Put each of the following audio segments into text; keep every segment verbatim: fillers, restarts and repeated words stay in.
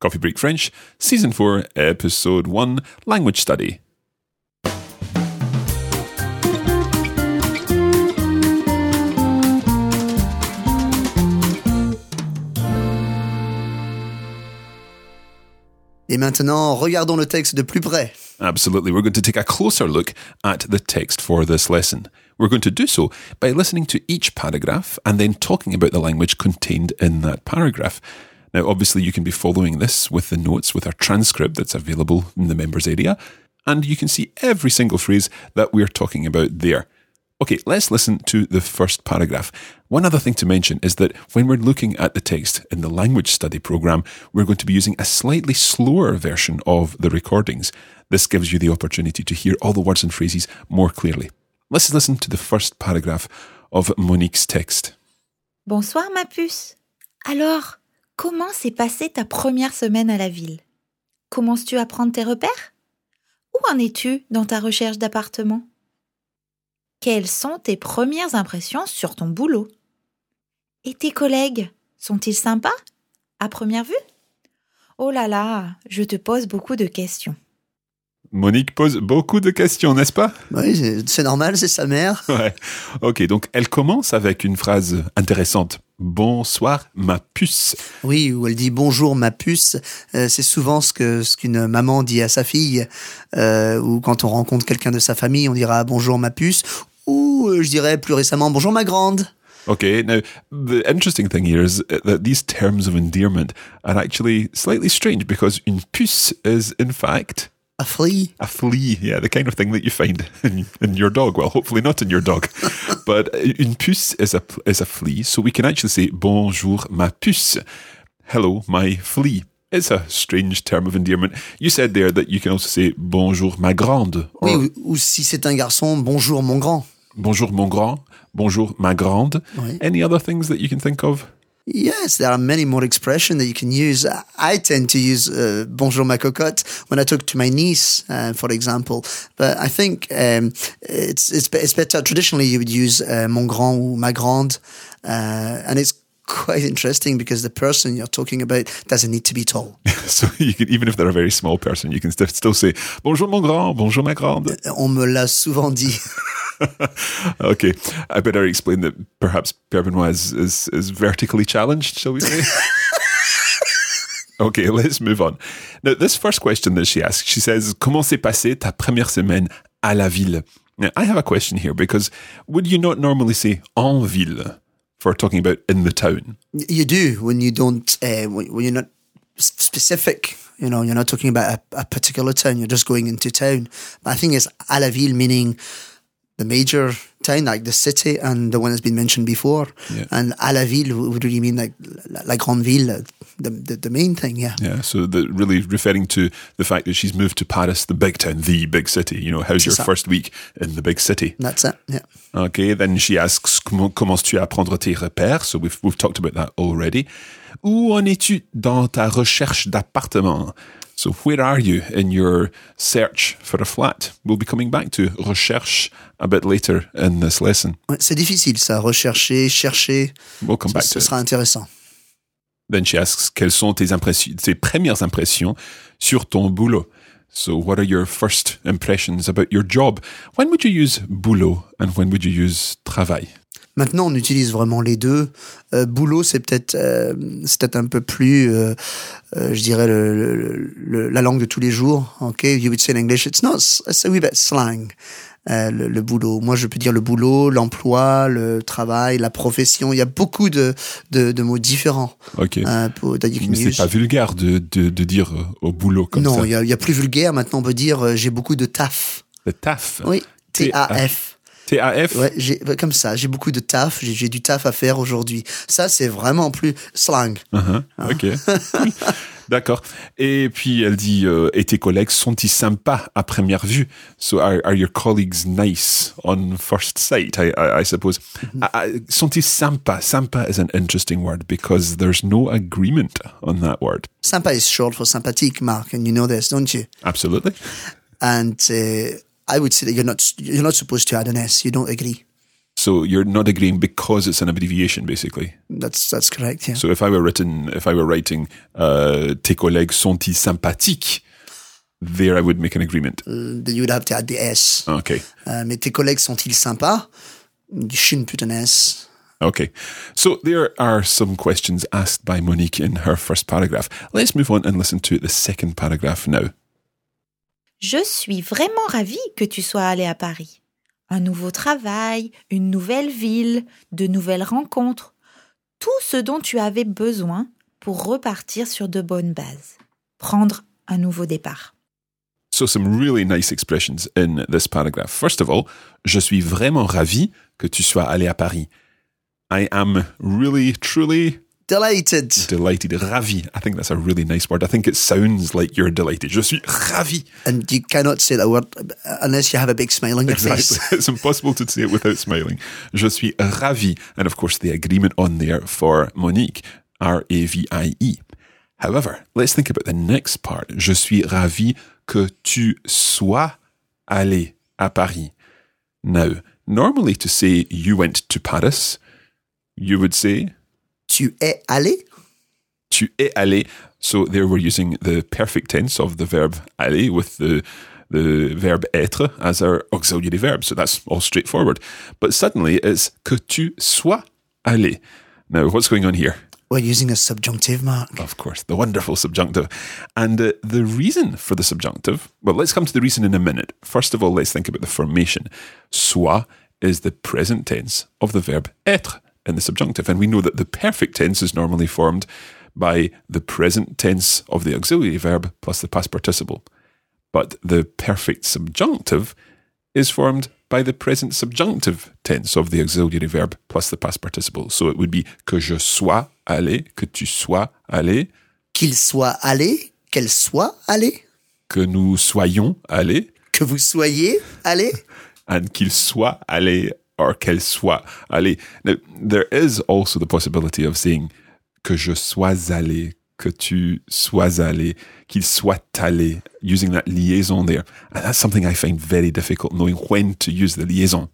Coffee Break French, Season four, Episode one, Language Study. Et maintenant, regardons le texte de plus près. Absolutely. We're going to take a closer look at the text for this lesson. We're going to do so by listening to each paragraph and then talking about the language contained in that paragraph. Now, obviously, you can be following this with the notes, with our transcript that's available in the members area, and you can see every single phrase that we're talking about there. Okay, let's listen to the first paragraph. One other thing to mention is that when we're looking at the text in the language study program, we're going to be using a slightly slower version of the recordings. This gives you the opportunity to hear all the words and phrases more clearly. Let's listen to the first paragraph of Monique's text. Bonsoir ma puce. Alors, comment s'est passée ta première semaine à la ville? Commences-tu à prendre tes repères? Où en es-tu dans ta recherche d'appartement? Quelles sont tes premières impressions sur ton boulot? Et tes collègues, sont-ils sympas, à première vue? Oh là là, je te pose beaucoup de questions. Monique pose beaucoup de questions, n'est-ce pas? Oui, c'est, c'est normal, c'est sa mère. Ouais. Ok, donc elle commence avec une phrase intéressante. Bonsoir, ma puce. Oui, où elle dit bonjour, ma puce. Euh, c'est souvent ce que ce qu'une maman dit à sa fille. Euh, ou quand on rencontre quelqu'un de sa famille, on dira bonjour, ma puce. Ou euh, je dirais plus récemment bonjour, ma grande. Okay, now the interesting thing here is that these terms of endearment are actually slightly strange because une puce is in fact a flea. A flea, yeah, the kind of thing that you find in, in your dog. Well, hopefully not in your dog. But une puce is a, is a flea, so we can actually say bonjour ma puce. Hello, my flea. It's a strange term of endearment. You said there that you can also say bonjour ma grande. Or, oui, ou, ou si c'est un garçon, bonjour mon grand. Bonjour mon grand. Bonjour ma grande. Oui. Any other things that you can think of? Yes, there are many more expressions that you can use. I tend to use uh, bonjour ma cocotte when I talk to my niece, uh, for example. But I think um, it's, it's it's better. Traditionally, you would use uh, mon grand ou ma grande, uh, and it's quite interesting because the person you're talking about doesn't need to be tall. So you can, even if they're a very small person, you can st- still say bonjour mon grand, bonjour ma grande. On me l'a souvent dit. Okay, I better explain that perhaps Pierre Benoit is, is, is vertically challenged, shall we say? Okay, let's move on. Now, this first question that she asks, she says, comment s'est passée ta première semaine à la ville? Now, I have a question here because would you not normally say en ville for talking about in the town? You do when you don't, uh, when you're not specific. You know, you're not talking about a, a particular town, you're just going into town. But I think it's à la ville, meaning the major town, like the city, and the one that's been mentioned before. Yeah. And à la ville would really mean like la grande ville, the, the the main thing, yeah. Yeah, so the, really referring to the fact that she's moved to Paris, the big town, the big city. You know, how's your first week in the big city? That's it, yeah. Okay, then she asks, comment commences-tu à prendre tes repères? So we've, we've talked about that already. Où en es-tu dans ta recherche d'appartement? So where are you in your search for a flat? We'll be coming back to recherche a bit later in this lesson. Ouais, c'est difficile ça, rechercher, chercher. We'll come back ça, to ce sera it. Intéressant. Then she asks, quelles sont tes, impressions, tes premières impressions sur ton boulot? So what are your first impressions about your job? When would you use boulot and when would you use travail? Maintenant, on utilise vraiment les deux. Euh, boulot, c'est peut-être, euh, c'est peut-être un peu plus, euh, euh, je dirais, le, le, le, la langue de tous les jours. Okay, you would say in English, it's not, it's a wee bit slang. Euh, le, le boulot. Moi, je peux dire le boulot, l'emploi, le travail, la profession. Il y a beaucoup de, de, de mots différents. Ok. Euh, pour, Mais c'est use. Pas vulgaire de, de, de dire euh, au boulot comme non, ça. Non, il y a, il y a plus vulgaire. Maintenant, on peut dire euh, j'ai beaucoup de taf. Le taf. Oui, T A F. T A F? Ouais, j'ai, comme ça, j'ai beaucoup de taf, j'ai, j'ai du taf à faire aujourd'hui. Ça, c'est vraiment plus slang. Uh-huh. Hein? Ok. D'accord. Et puis, elle dit, euh, et tes collègues sont-ils sympas à première vue? So, are, are your colleagues nice on first sight, I, I, I suppose? Mm-hmm. Uh, sont-ils sympas? Sympa is an interesting word because there's no agreement on that word. Sympa is short for sympathique, Mark, and you know this, don't you? Absolutely. And uh, I would say that you're not you're not supposed to add an S. You don't agree. So you're not agreeing because it's an abbreviation, basically. That's that's correct, yeah. So if I were written, if I were writing, uh, tes collègues sont-ils sympathiques? There I would make an agreement. Uh, then you would have to add the S. Okay. Uh, mais tes collègues sont-ils sympas? You shouldn't put an S. Okay. So there are some questions asked by Monique in her first paragraph. Let's move on and listen to the second paragraph now. Je suis vraiment ravie que tu sois allé à Paris. Un nouveau travail, une nouvelle ville, de nouvelles rencontres. Tout ce dont tu avais besoin pour repartir sur de bonnes bases. Prendre un nouveau départ. So some really nice expressions in this paragraph. First of all, je suis vraiment ravi que tu sois allé à Paris. I am really, truly Delighted. delighted. Ravi. I think that's a really nice word. I think it sounds like you're delighted. Je suis ravi. And you cannot say that word unless you have a big smile on your Exactly. face. It's impossible to say it without smiling. Je suis ravi. And of course, the agreement on there for Monique, R A V I E. However, let's think about the next part. Je suis ravi que tu sois allé à Paris. Now, normally to say you went to Paris, you would say Tu es allé? tu es allé. So there we're using the perfect tense of the verb aller with the the verb être as our auxiliary verb. So that's all straightforward. But suddenly it's que tu sois allé. Now, what's going on here? We're using a subjunctive, Mark. Of course, the wonderful subjunctive. And uh, the reason for the subjunctive, well, let's come to the reason in a minute. First of all, let's think about the formation. Sois is the present tense of the verb être in the subjunctive. And we know that the perfect tense is normally formed by the present tense of the auxiliary verb plus the past participle. But the perfect subjunctive is formed by the present subjunctive tense of the auxiliary verb plus the past participle. So it would be que je sois allé, que tu sois allé, Qu'il soit allé, qu'elle soit allée, que nous soyons allés, que vous soyez allé. and qu'il soit allé or qu'elle soit allée. Now, there is also the possibility of saying que je sois allé, que tu sois allé, qu'il soit allé, using that liaison there. And that's something I find very difficult, knowing when to use the liaison.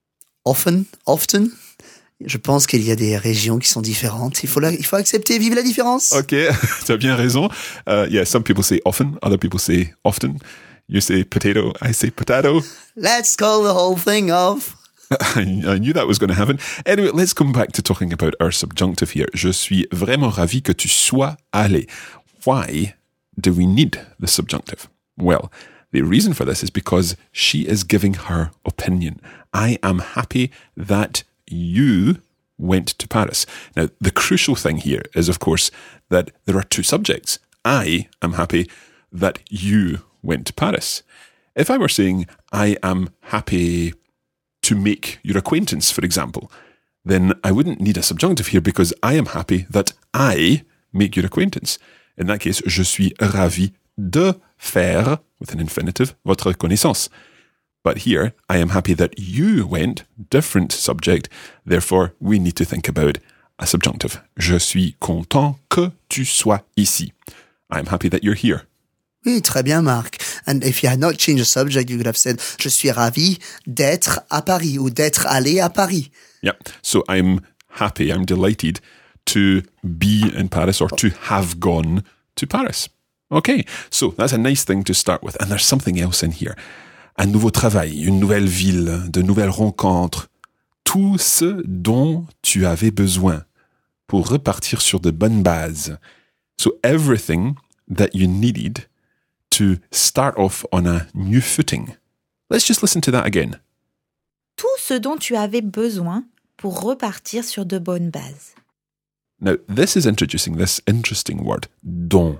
Often, often. Je pense qu'il y a des régions qui sont différentes. Il faut, la, il faut accepter, vivre la différence. Okay, tu as bien raison. Uh, yeah, some people say often, other people say often. You say potato, I say potato. Let's call the whole thing off. I knew that was going to happen. Anyway, let's come back to talking about our subjunctive here. Je suis vraiment ravi que tu sois allé. Why do we need the subjunctive? Well, the reason for this is because she is giving her opinion. I am happy that you went to Paris. Now, the crucial thing here is, of course, that there are two subjects. I am happy that you went to Paris. If I were saying, I am happy to make your acquaintance, for example, then I wouldn't need a subjunctive here because I am happy that I make your acquaintance. In that case, je suis ravi de faire, with an infinitive, votre connaissance. But here, I am happy that you went, different subject, therefore we need to think about a subjunctive. Je suis content que tu sois ici. I'm happy that you're here. Oui, très bien, Marc. And if you had not changed the subject, you could have said, je suis ravi d'être à Paris ou d'être allé à Paris. Yeah. So I'm happy, I'm delighted to be in Paris or to have gone to Paris. Okay. So that's a nice thing to start with. And there's something else in here. Un nouveau travail, une nouvelle ville, de nouvelles rencontres. Tout ce dont tu avais besoin pour repartir sur de bonnes bases. So everything that you needed to start off on a new footing. Let's just listen to that again. Tout ce dont tu avais besoin pour repartir sur de bonnes bases. Now, this is introducing this interesting word, dont.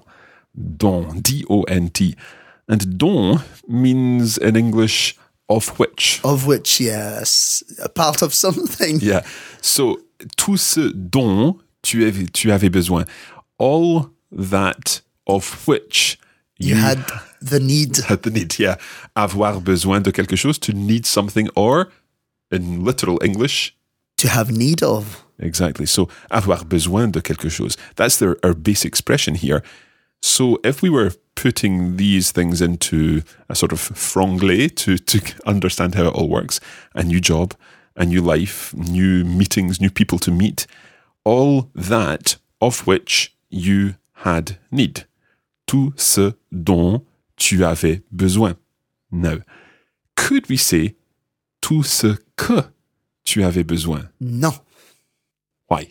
Dont, D O N T. And dont means in English, of which. Of which, yes, a part of something. Yeah. So, tout ce dont tu avais, tu avais besoin. All that of which You, you had the need. Had the need, yeah. Avoir besoin de quelque chose, to need something, or in literal English, to have need of. Exactly. So, avoir besoin de quelque chose. That's their, our base expression here. So, if we were putting these things into a sort of franglais to, to understand how it all works, a new job, a new life, new meetings, new people to meet, all that of which you had need. Tout ce dont tu avais besoin. Now, could we say tout ce que tu avais besoin? Non, Why?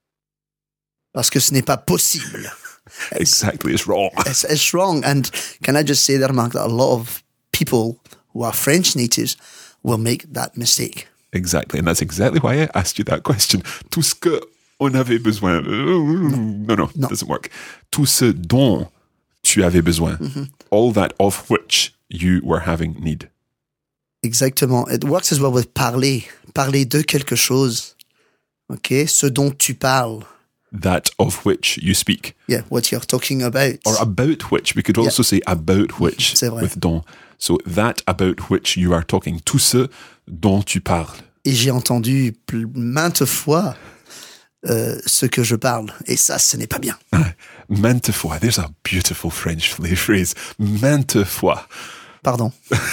parce que ce n'est pas possible. Exactly, it's wrong. It's, it's wrong. And can I just say there, Mark, that a lot of people who are French natives will make that mistake. Exactly, and that's exactly why I asked you that question. Tout ce que on avait besoin. No, no, No. it doesn't work. Tout ce dont tu avais besoin. Mm-hmm. All that of which you were having need. Exactement. It works as well with parler. Parler de quelque chose. Okay? Ce dont tu parles. That of which you speak. Yeah, what you're talking about. Or about which. We could also say about which C'est vrai. with dont. So that about which you are talking. Tout ce dont tu parles. Et j'ai entendu pl- maintes fois euh, ce que je parle. Et ça, ce n'est pas bien. Maintes fois. There's a beautiful French phrase. Maintes fois. Pardon.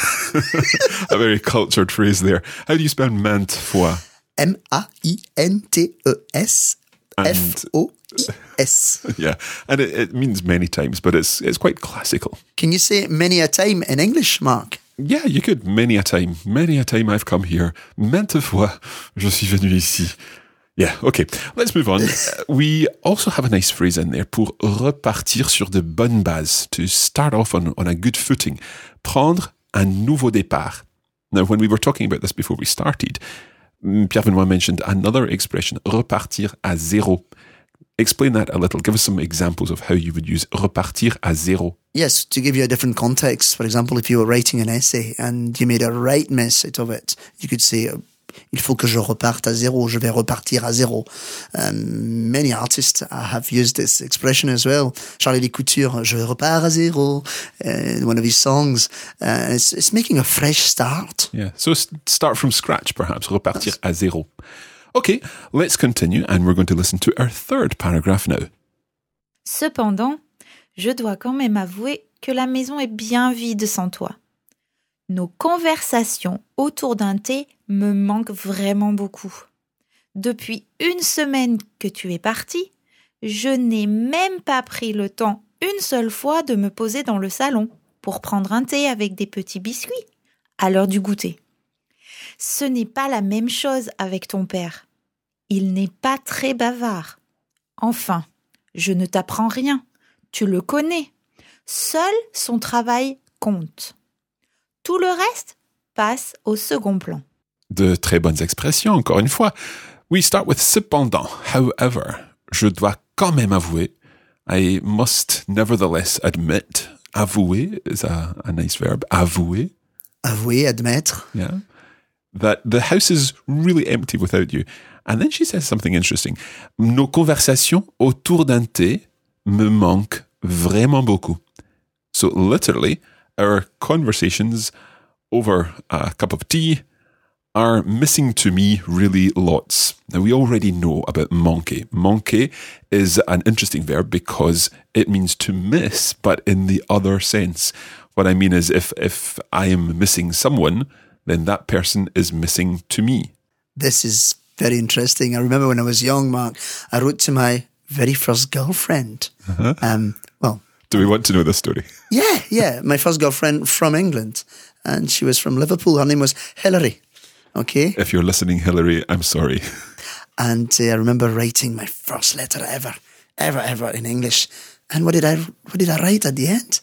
A very cultured phrase there. How do you spell maintes fois? M A I N T E S F O I S. Yeah, and it, it means many times, but it's it's quite classical. Can you say many a time in English, Mark? Yeah, you could. Many a time. Many a time I've come here. Maintes fois, je suis venu ici. Yeah, okay. Let's move on. Uh, we also have a nice phrase in there pour repartir sur de bonnes bases, to start off on, on a good footing. Prendre un nouveau départ. Now, when we were talking about this before we started, Pierre Benoit mentioned another expression, repartir à zéro. Explain that a little. Give us some examples of how you would use repartir à zéro. Yes, to give you a different context. For example, if you were writing an essay and you made a right mess out of it, you could say, il faut que je reparte à zéro, je vais repartir à zéro. Um, many artists have used this expression as well. Charlie Lécouture, je repars à zéro, uh, one of his songs. Uh, it's, it's making a fresh start. Yeah, so s- start from scratch, perhaps. Repartir à zéro. Okay, let's continue, and we're going to listen to our third paragraph now. Cependant, je dois quand même avouer que la maison est bien vide sans toi. Nos conversations autour d'un thé me manquent vraiment beaucoup. Depuis une semaine que tu es parti, je n'ai même pas pris le temps une seule fois de me poser dans le salon pour prendre un thé avec des petits biscuits à l'heure du goûter. Ce n'est pas la même chose avec ton père. Il n'est pas très bavard. Enfin, je ne t'apprends rien. Tu le connais. Seul son travail compte. Tout le reste passe au second plan. De très bonnes expressions, encore une fois. We start with cependant. However, je dois quand même avouer. I must nevertheless admit. Avouer is a, a nice verb. Avouer. Avouer, admettre. Yeah. That the house is really empty without you. And then she says something interesting. Nos conversations autour d'un thé me manquent vraiment beaucoup. So literally, our conversations over a cup of tea are missing to me really lots. Now, we already know about manquer. Manquer is an interesting verb because it means to miss, but in the other sense. What I mean is if, if I am missing someone, then that person is missing to me. This is very interesting. I remember when I was young, Mark, I wrote to my very first girlfriend. Uh-huh. Um, well, Do we want to know this story? yeah, yeah. My first girlfriend from England. And she was from Liverpool. Her name was Hilary. Okay? If you're listening, Hillary, I'm sorry. And uh, I remember writing my first letter ever, ever, ever in English. And what did I, what did I write at the end?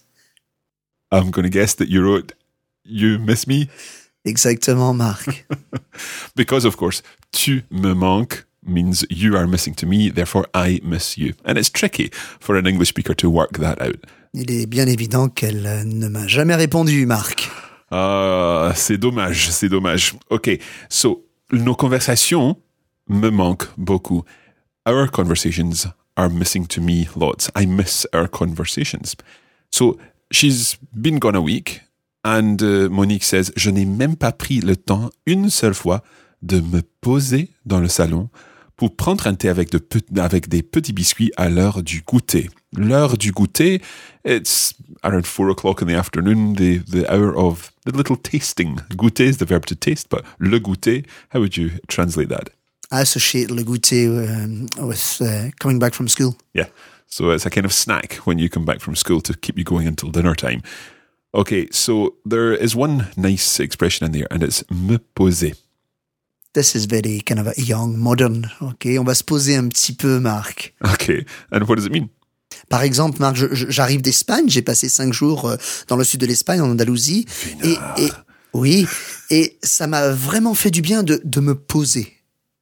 I'm going to guess that you wrote, you miss me? Exactement, Mark. Because, of course, tu me manques means you are missing to me, therefore I miss you. And it's tricky for an English speaker to work that out. Il est bien évident qu'elle euh, ne m'a jamais répondu, Marc. Ah, c'est dommage, c'est dommage. Okay, so, nos conversations me manquent beaucoup. Our conversations are missing to me lots. I miss our conversations. So, she's been gone a week, and uh, Monique says, je n'ai même pas pris le temps une seule fois de me poser dans le salon pour prendre un thé avec, de pe- avec des petits biscuits à l'heure du goûter. L'heure du goûter, it's around four o'clock in the afternoon, the, the hour of the little tasting. Goûter is the verb to taste, but le goûter, how would you translate that? I associate le goûter um, with uh, coming back from school. Yeah, so it's a kind of snack when you come back from school to keep you going until dinner time. Okay, so there is one nice expression in there, and it's me poser. This is very kind of a young, modern. Okay, on va se poser un petit peu, Marc. Okay, and what does it mean? Par exemple, Marc, je- je- j'arrive d'Espagne, j'ai passé cinq jours euh, dans le sud de l'Espagne, en Andalousie, et, et oui, et ça m'a vraiment fait du bien de, de me poser.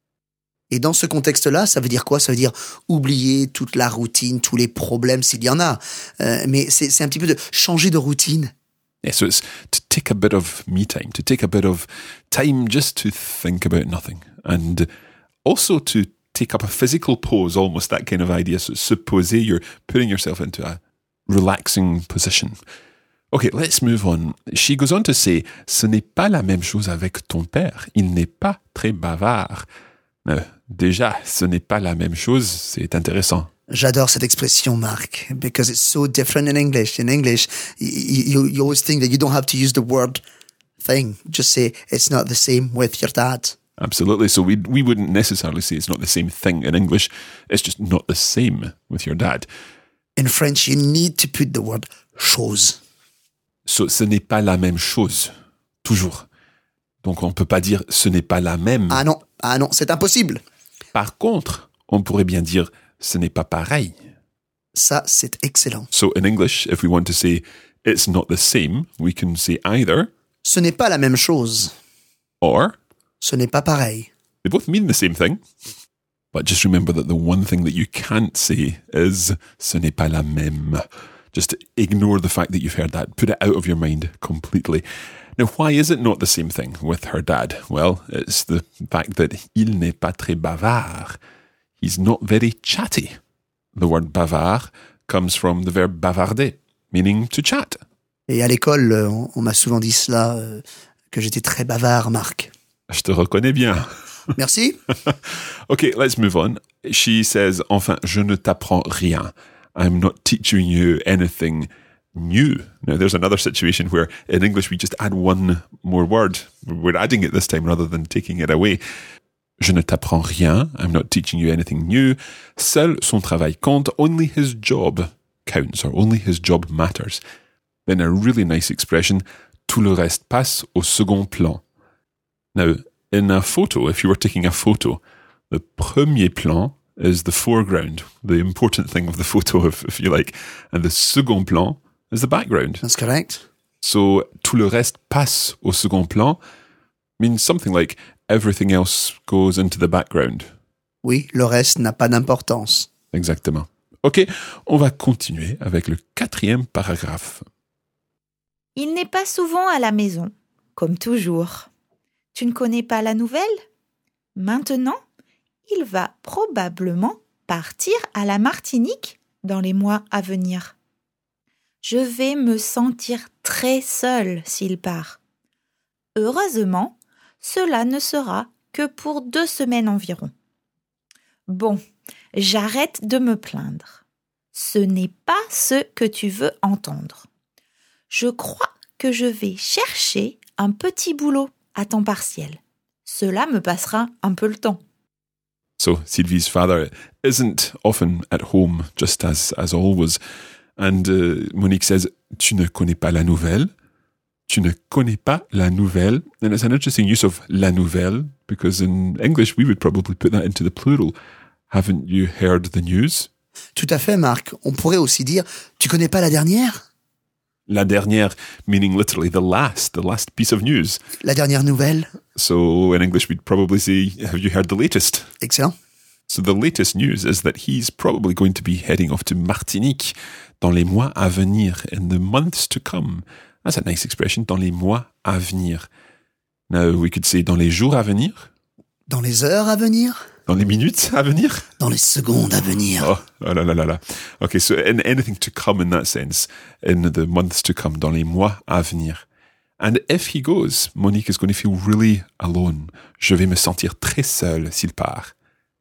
Et dans ce contexte-là, ça veut dire quoi? Ça veut dire oublier toute la routine, tous les problèmes s'il y en a. Euh, mais c'est, c'est un petit peu de changer de routine. Yeah, so it's to take a bit of me time, to take a bit of time just to think about nothing. And also to take up a physical pose, almost that kind of idea. So se poser, you're putting yourself into a relaxing position. Okay, let's move on. She goes on to say, ce n'est pas la même chose avec ton père. Il n'est pas très bavard. Now, déjà, ce n'est pas la même chose, c'est intéressant. J'adore cette expression, Marc, because it's so different in English. In English, you, you, you always think that you don't have to use the word thing. Just say, it's not the same with your dad. Absolutely. So we we wouldn't necessarily say it's not the same thing in English. It's just not the same with your dad. In French, you need to put the word chose. So, ce n'est pas la même chose. Toujours. Donc, on ne peut pas dire ce n'est pas la même. Ah non, ah non, c'est impossible. Par contre, on pourrait bien dire ce n'est pas pareil. Ça, c'est excellent. So, in English, if we want to say it's not the same, we can say either Ce n'est pas la même chose. or. Ce n'est pas pareil. They both mean the same thing. But just remember that the one thing that you can't say is ce n'est pas la même. Just ignore the fact that you've heard that. Put it out of your mind completely. Now, why is it not the same thing with her dad? Well, it's the fact that il n'est pas très bavard. He's not very chatty. The word bavard comes from the verb bavarder, meaning to chat. Et à l'école, euh, on, on m'a souvent dit cela, euh, que j'étais très bavard, Marc. Je te reconnais bien. Merci. Okay, let's move on. She says, enfin, je ne t'apprends rien. I'm not teaching you anything new. Now, there's another situation where in English we just add one more word. We're adding it this time rather than taking it away. Je ne t'apprends rien. I'm not teaching you anything new. Seul son travail compte. Only his job counts, or only his job matters. Then a really nice expression, tout le reste passe au second plan. Now, in a photo, if you were taking a photo, the premier plan is the foreground, the important thing of the photo, if, if you like, and the second plan is the background. That's correct. So, tout le reste passe au second plan means something like everything else goes into the background. Oui, le reste n'a pas d'importance. Exactement. OK, on va continuer avec le quatrième paragraphe. Il n'est pas souvent à la maison, comme toujours. Tu ne connais pas la nouvelle? Maintenant, il va probablement partir à la Martinique dans les mois à venir. Je vais me sentir très seule s'il part. Heureusement, cela ne sera que pour deux semaines environ. Bon, j'arrête de me plaindre. Ce n'est pas ce que tu veux entendre. Je crois que je vais chercher un petit boulot à temps partiel. Cela me passera un peu le temps. So Sylvie's father isn't often at home, just as, as always. And uh, Monique says, tu ne connais pas la nouvelle? Tu ne connais pas la nouvelle? And it's an interesting use of la nouvelle, because in English we would probably put that into the plural. Haven't you heard the news? Tout à fait, Marc. On pourrait aussi dire, tu connais pas la dernière? La dernière, meaning literally the last, the last piece of news. La dernière nouvelle? So in English we'd probably say, have you heard the latest? Excellent. So the latest news is that he's probably going to be heading off to Martinique dans les mois à venir, in the months to come. That's a nice expression, dans les mois à venir. Now we could say dans les jours à venir, Dans les heures à venir? dans les minutes à venir. Dans les secondes à venir. Oh, oh la la la la. Okay, so in anything to come in that sense, in the months to come, dans les mois à venir. And if he goes, Monique is going to feel really alone. Je vais me sentir très seule s'il part.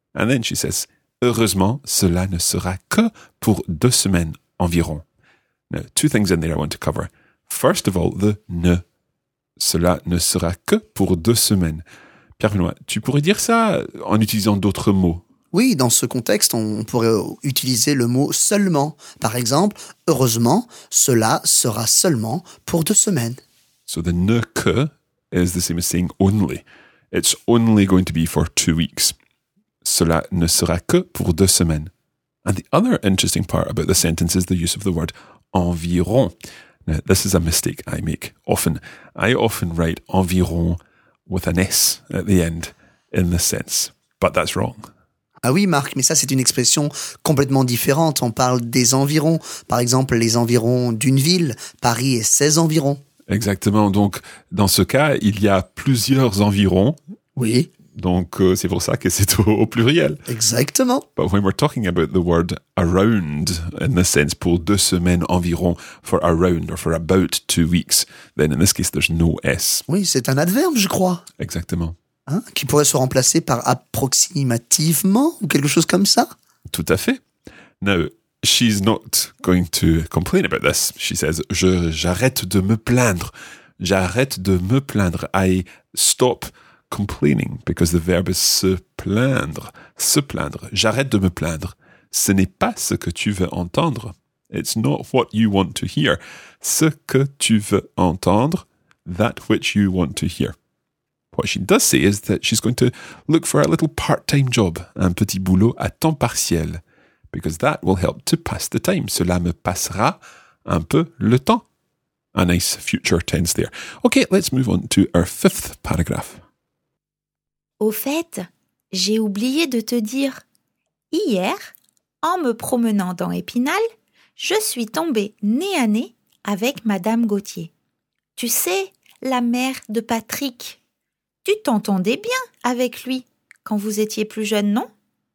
And then she says, heureusement, cela ne sera que pour deux semaines environ. Now, two things in there I want to cover. First of all, the ne. Cela ne sera que pour deux semaines. Pierre-Benoît, tu pourrais dire ça en utilisant d'autres mots? Oui, dans ce contexte, on pourrait utiliser le mot seulement. Par exemple, heureusement, cela sera seulement pour deux semaines. So the ne que is the same as saying only. It's only going to be for two weeks. Cela ne sera que pour deux semaines. And the other interesting part about the sentence is the use of the word environ. Now, this is a mistake I make often. I often write environ with an S at the end in this sense, but that's wrong. Ah oui, Marc, mais ça, c'est une expression complètement différente. On parle des environs. Par exemple, les environs d'une ville. Paris est seize environs. Exactement. Donc, dans ce cas, il y a plusieurs environs. Oui. Donc, euh, c'est pour ça que c'est au, au pluriel. Exactement. But when we're talking about the word around, in this sense, pour deux semaines environ, for around or for about two weeks, then in this case, there's no S. Oui, c'est un adverbe, je crois. Exactement. Hein, qui pourrait se remplacer par approximativement ou quelque chose comme ça. Tout à fait. Now, she's not going to complain about this. She says, Je, j'arrête de me plaindre. J'arrête de me plaindre. I stop complaining because the verb is se plaindre. Se plaindre. J'arrête de me plaindre. Ce n'est pas ce que tu veux entendre. It's not what you want to hear. Ce que tu veux entendre, that which you want to hear. What she does say is that she's going to look for a little part-time job, un petit boulot à temps partiel, because that will help to pass the time. Cela me passera un peu le temps. A nice future tense there. Okay, let's move on to our fifth paragraph. Au fait, j'ai oublié de te dire. Hier, en me promenant dans Épinal, je suis tombée nez à nez avec Madame Gauthier. Tu sais, la mère de Patrick. Tu t'entendais bien avec lui quand vous étiez plus jeune, non?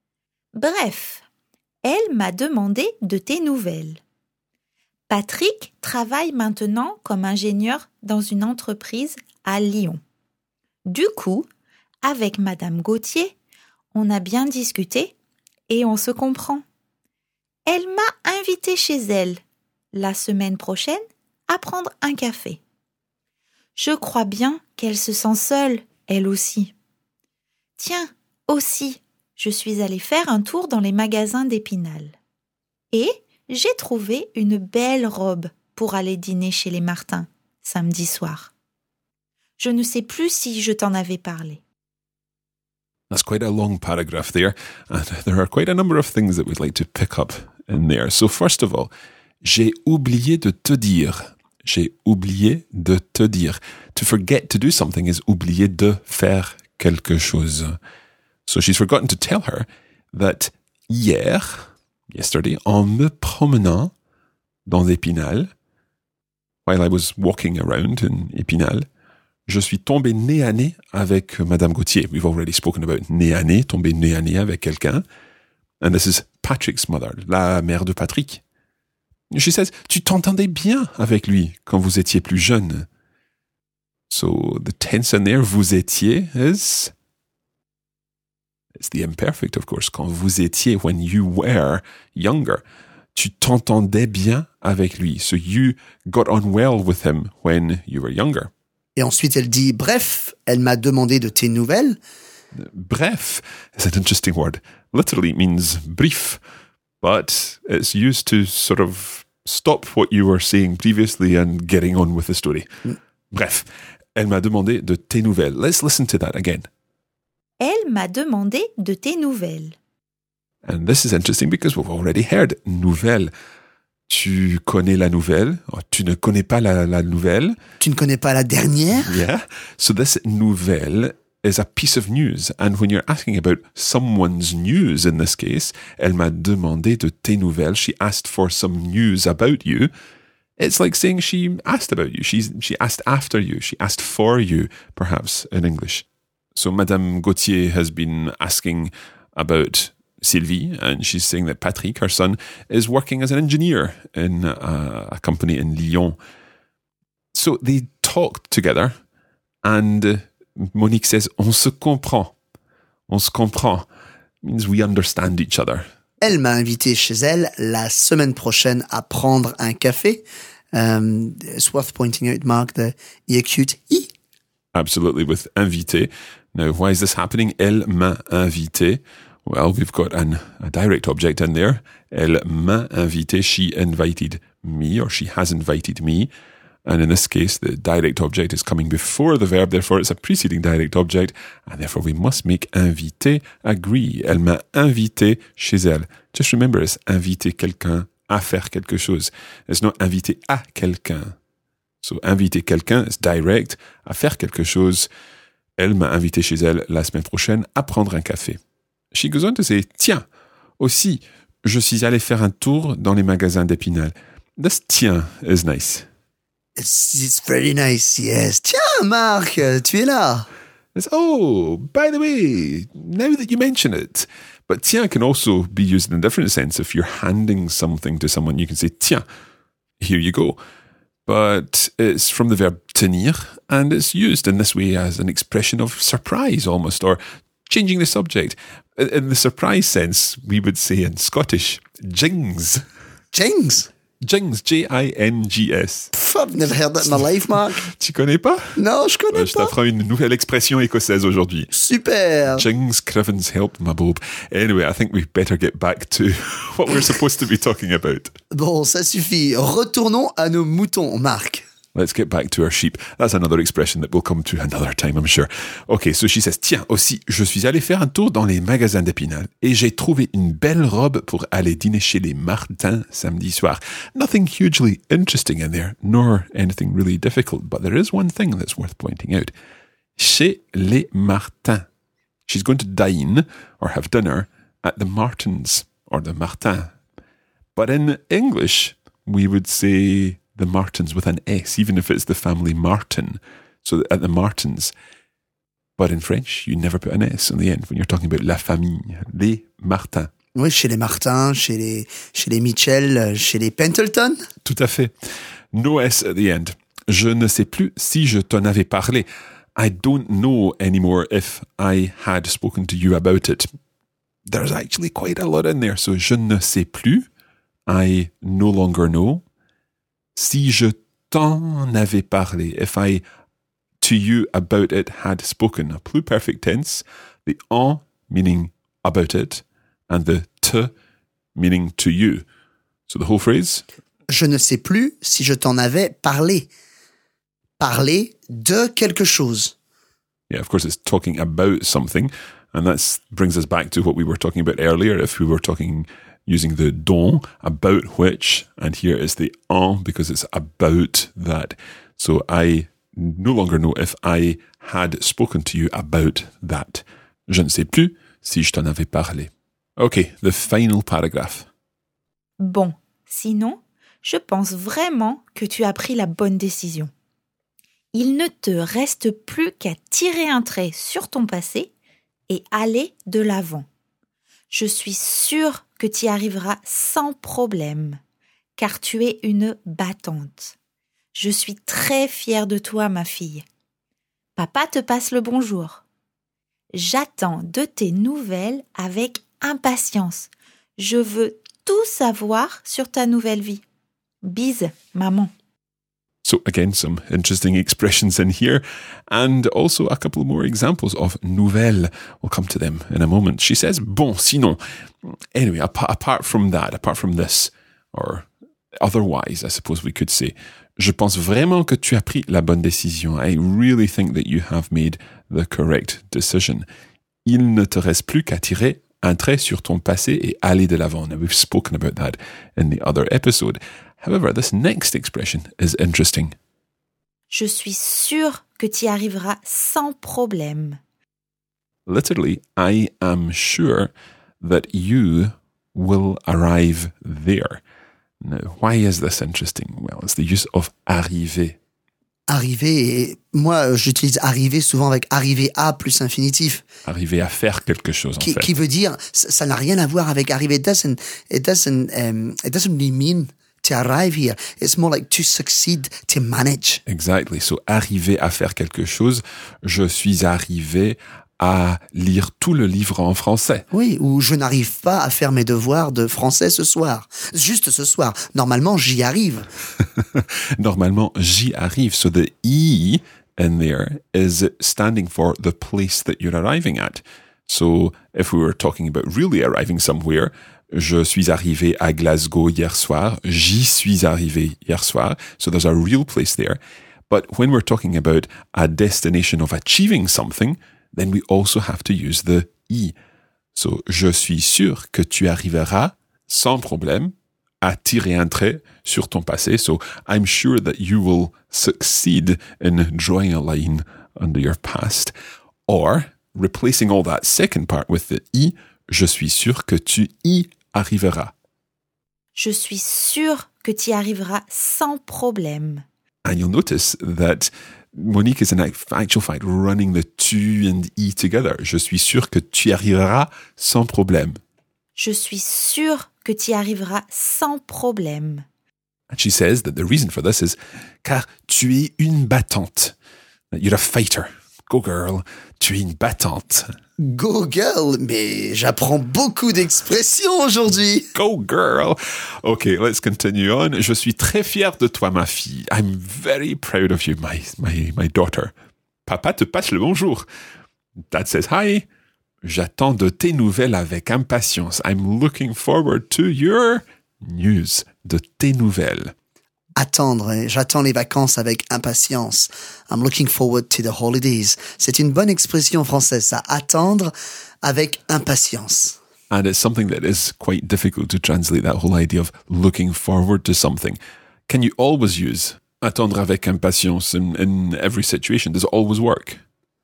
Bref, elle m'a demandé de tes nouvelles. Patrick travaille maintenant comme ingénieur dans une entreprise à Lyon. Du coup, avec Madame Gauthier, on a bien discuté et on se comprend. Elle m'a invitée chez elle la semaine prochaine à prendre un café. Je crois bien qu'elle se sent seule, elle aussi. Tiens, aussi, je suis allée faire un tour dans les magasins d'Épinal. Et j'ai trouvé une belle robe pour aller dîner chez les Martins, samedi soir. Je ne sais plus si je t'en avais parlé. That's quite a long paragraph there, and there are quite a number of things that we'd like to pick up in there. So first of all, j'ai oublié de te dire. J'ai oublié de te dire. To forget to do something is oublier de faire quelque chose. So she's forgotten to tell her that hier, yesterday, en me promenant dans Épinal, while I was walking around in Épinal, je suis tombé nez à nez avec Madame Gauthier. We've already spoken about nez à nez, tomber nez à nez avec quelqu'un. And this is Patrick's mother, la mère de Patrick. She says, tu t'entendais bien avec lui quand vous étiez plus jeune. So the tense in there, vous étiez, is... It's the imperfect, of course. Quand vous étiez, when you were younger. Tu t'entendais bien avec lui. So you got on well with him when you were younger. Et ensuite, elle dit, bref, elle m'a demandé de tes nouvelles. Bref is an interesting word. Literally it means brief, but it's used to sort of stop what you were saying previously and getting on with the story. Mm. Bref, elle m'a demandé de tes nouvelles. Let's listen to that again. Elle m'a demandé de tes nouvelles. And this is interesting because we've already heard nouvelle. Tu connais la nouvelle, or tu ne connais pas la, la nouvelle. Tu ne connais pas la dernière. Yeah. So this nouvelle is a piece of news. And when you're asking about someone's news in this case, elle m'a demandé de tes nouvelles. She asked for some news about you. It's like saying she asked about you. She's, she asked after you. She asked for you, perhaps, in English. So Madame Gauthier has been asking about Sylvie, and she's saying that Patrick, her son, is working as an engineer in a, a company in Lyon. So they talked together, and Monique says, on se comprend. On se comprend. means we understand each other. Elle m'a invité chez elle la semaine prochaine à prendre un café. Um, it's worth pointing out, Mark, the E acute I. Absolutely, with invité. Now, why is this happening? Elle m'a invité. Well, we've got an, a direct object in there. Elle m'a invité. She invited me, or she has invited me. And in this case, the direct object is coming before the verb, therefore it's a preceding direct object, and therefore we must make invité agree. Elle m'a invité chez elle. Just remember, it's inviter quelqu'un à faire quelque chose. It's not inviter à quelqu'un. So, inviter quelqu'un is direct, à faire quelque chose. Elle m'a invité chez elle la semaine prochaine à prendre un café. She goes on to say, tiens, aussi, je suis allé faire un tour dans les magasins d'Épinal. This tiens is nice. It's, it's very nice, yes. Tiens, Marc, tu es là. It's, oh, by the way, now that you mention it. But tiens can also be used in a different sense. If you're handing something to someone, you can say, tiens, here you go. But it's from the verb tenir, and it's used in this way as an expression of surprise almost, or changing the subject. In the surprise sense, we would say in Scottish, jings. Jings? Jings, J I N G S. Pff, I've never heard that in my life, Mark. Tu connais pas? Non, je connais Ouais, je pas. t'apprends une nouvelle expression écossaise aujourd'hui. Super. Jings Crivens help my bob. Anyway, I think we better get back to what we're supposed to be talking about. Bon, ça suffit. Retournons à nos moutons, Marc. Let's get back to our sheep. That's another expression that will come to another time, I'm sure. Okay, so she says, tiens, aussi, je suis allé faire un tour dans les magasins d'Épinal et j'ai trouvé une belle robe pour aller dîner chez les Martins samedi soir. Nothing hugely interesting in there, nor anything really difficult, but there is one thing that's worth pointing out. Chez les Martins. She's going to dine or have dinner at the Martins or the Martins. But in English, we would say the Martins with an S, even if it's the family Martin. So at the Martins. But in French, you never put an S on the end when you're talking about la famille, les Martins. Oui, chez les Martins, chez les, chez les Mitchell, chez les Pendleton. Tout à fait. No S at the end. Je ne sais plus si je t'en avais parlé. I don't know anymore if I had spoken to you about it. There's actually quite a lot in there. So, je ne sais plus. I no longer know. Si je t'en avais parlé, if I to you about it had spoken, a pluperfect tense, the en meaning about it, and the te meaning to you. So the whole phrase? Je ne sais plus si je t'en avais parlé. Parler de quelque chose. Yeah, of course, it's talking about something, and that brings us back to what we were talking about earlier. If we were talking using the dont, about which, and here is the en because it's about that. So I no longer know if I had spoken to you about that. Je ne sais plus si je t'en avais parlé. Okay, the final paragraph. Bon, sinon, je pense vraiment que tu as pris la bonne décision. Il ne te reste plus qu'à tirer un trait sur ton passé et aller de l'avant. Je suis sûre que tu y arriveras sans problème, car tu es une battante. Je suis très fière de toi, ma fille. Papa te passe le bonjour. J'attends de tes nouvelles avec impatience. Je veux tout savoir sur ta nouvelle vie. Bise, maman. So again, some interesting expressions in here, and also a couple more examples of nouvelles. We'll come to them in a moment. She says, bon, sinon. Anyway, apart, apart from that, apart from this, or otherwise, I suppose we could say, je pense vraiment que tu as pris la bonne décision. I really think that you have made the correct decision. Il ne te reste plus qu'à tirer un trait sur ton passé et aller de l'avant. Now, we've spoken about that in the other episode. However, this next expression is interesting. Je suis sûre que tu y arriveras sans problème. Literally, I am sure that you will arrive there. Now, why is this interesting? Well, it's the use of arriver. Arriver, et moi j'utilise arriver souvent avec arriver à plus infinitif. Arriver à faire quelque chose, en qui, fait. Qui veut dire, ça, ça n'a rien à voir avec arriver. It doesn't, it doesn't, um, it doesn't really mean to arrive here. It's more like to succeed, to manage. Exactly. So, arriver à faire quelque chose. Je suis arrivé à lire tout le livre en français. Oui, ou je n'arrive pas à faire mes devoirs de français ce soir. Juste ce soir. Normalement, j'y arrive. Normalement, j'y arrive. So the E in there is standing for the place that you're arriving at. So if we were talking about really arriving somewhere, je suis arrivé à Glasgow hier soir. J'y suis arrivé hier soir. So there's a real place there. But when we're talking about a destination of achieving something, then we also have to use the I. So, je suis sûr que tu arriveras sans problème à tirer un trait sur ton passé. So, I'm sure that you will succeed in drawing a line under your past. Or, replacing all that second part with the I, je suis sûr que tu y arriveras. Je suis sûre que tu y arriveras sans problème. And you'll notice that Monique is in actual fact running the tu and I together. Je suis sûr que tu y arriveras sans problème. Je suis sûre que tu y arriveras sans problème. And she says that the reason for this is car tu es une battante. You're a fighter. Go girl, tu es une battante. Go girl, mais j'apprends beaucoup d'expressions aujourd'hui. Go girl. Okay, let's continue on. Je suis très fier de toi, ma fille. I'm very proud of you, my, my, my daughter. Papa te passe le bonjour. Dad says hi. J'attends de tes nouvelles avec impatience. I'm looking forward to your news. De tes nouvelles. Attendre, hein. J'attends les vacances avec impatience. I'm looking forward to the holidays. C'est une bonne expression française, ça. Attendre avec impatience. And it's something that is quite difficult to translate, that whole idea of looking forward to something. Can you always use attendre avec impatience in, in every situation? Does it always work?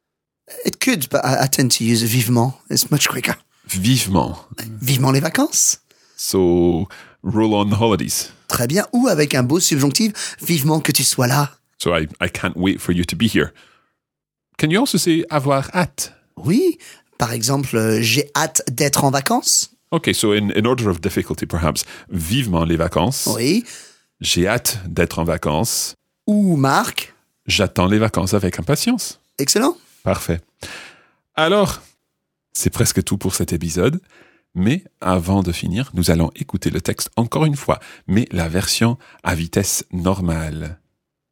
It could, but I, I tend to use vivement. It's much quicker. Vivement. Vivement les vacances. So, roll on the holidays. Très bien. Ou avec un beau subjonctif, vivement que tu sois là. So I, I can't wait for you to be here. Can you also say avoir hâte? Oui. Par exemple, euh, j'ai hâte d'être en vacances. Okay, so in, in order of difficulty, perhaps, vivement les vacances. Oui. J'ai hâte d'être en vacances. Ou Marc. J'attends les vacances avec impatience. Excellent. Parfait. Alors, c'est presque tout pour cet épisode. Mais avant de finir, nous allons écouter le texte encore une fois, mais la version à vitesse normale.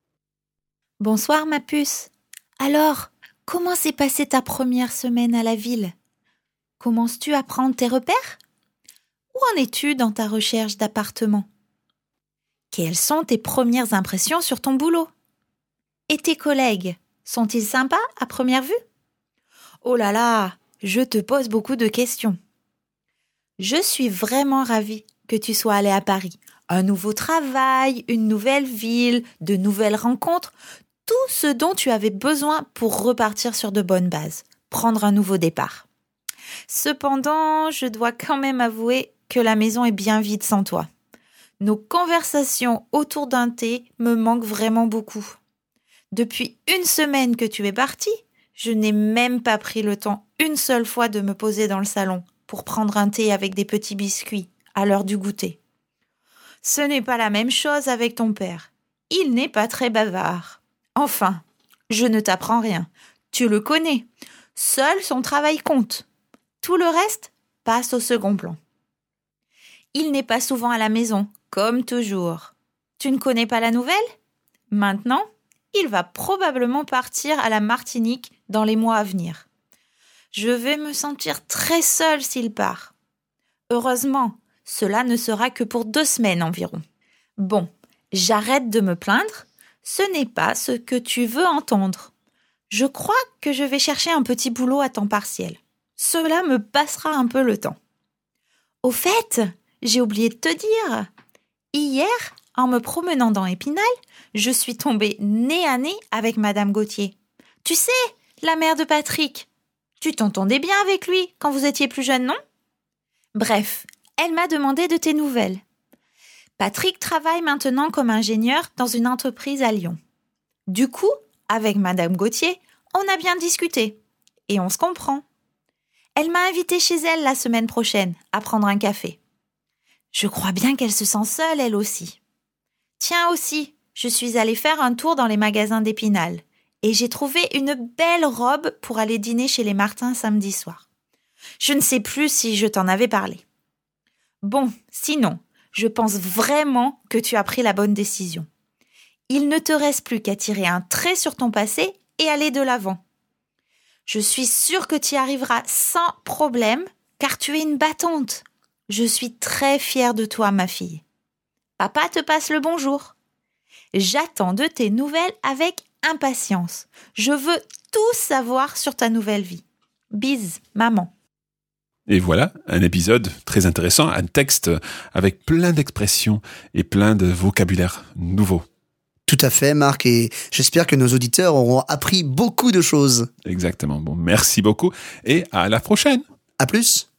Bonsoir ma puce. Alors, comment s'est passée ta première semaine à la ville? Commences-tu à prendre tes repères? Où en es-tu dans ta recherche d'appartement? Quelles sont tes premières impressions sur ton boulot? Et tes collègues, sont-ils sympas à première vue? Oh là là, je te pose beaucoup de questions. Je suis vraiment ravie que tu sois allé à Paris. Un nouveau travail, une nouvelle ville, de nouvelles rencontres, tout ce dont tu avais besoin pour repartir sur de bonnes bases, prendre un nouveau départ. Cependant, je dois quand même avouer que la maison est bien vide sans toi. Nos conversations autour d'un thé me manquent vraiment beaucoup. Depuis une semaine que tu es parti, je n'ai même pas pris le temps une seule fois de me poser dans le salon pour prendre un thé avec des petits biscuits à l'heure du goûter. Ce n'est pas la même chose avec ton père. Il n'est pas très bavard. Enfin, je ne t'apprends rien. Tu le connais. Seul son travail compte. Tout le reste passe au second plan. Il n'est pas souvent à la maison, comme toujours. Tu ne connais pas la nouvelle? Maintenant, il va probablement partir à la Martinique dans les mois à venir. Je vais me sentir très seule s'il part. Heureusement, cela ne sera que pour deux semaines environ. Bon, j'arrête de me plaindre. Ce n'est pas ce que tu veux entendre. Je crois que je vais chercher un petit boulot à temps partiel. Cela me passera un peu le temps. Au fait, j'ai oublié de te dire. Hier, en me promenant dans Épinal, je suis tombée nez à nez avec Madame Gauthier. Tu sais, la mère de Patrick. Tu t'entendais bien avec lui quand vous étiez plus jeune, non? Bref, elle m'a demandé de tes nouvelles. Patrick travaille maintenant comme ingénieur dans une entreprise à Lyon. Du coup, avec Madame Gauthier, on a bien discuté. Et on se comprend. Elle m'a invitée chez elle la semaine prochaine à prendre un café. Je crois bien qu'elle se sent seule, elle aussi. Tiens aussi, je suis allée faire un tour dans les magasins d'Épinal. et j'ai trouvé une belle robe pour aller dîner chez les Martins samedi soir. Je ne sais plus si je t'en avais parlé. Bon, sinon, je pense vraiment que tu as pris la bonne décision. Il ne te reste plus qu'à tirer un trait sur ton passé et aller de l'avant. Je suis sûre que tu y arriveras sans problème, car tu es une battante. Je suis très fière de toi, ma fille. Papa te passe le bonjour. J'attends de tes nouvelles avec impatience. Je veux tout savoir sur ta nouvelle vie. Bise, maman. Et voilà, un épisode très intéressant, un texte avec plein d'expressions et plein de vocabulaire nouveau. Tout à fait, Marc, et j'espère que nos auditeurs auront appris beaucoup de choses. Exactement. Bon, merci beaucoup et à la prochaine. À plus.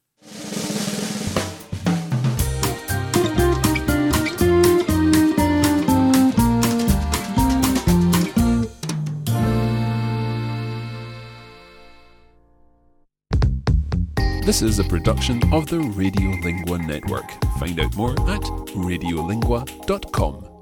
This is a production of the Radiolingua Network. Find out more at radiolingua dot com.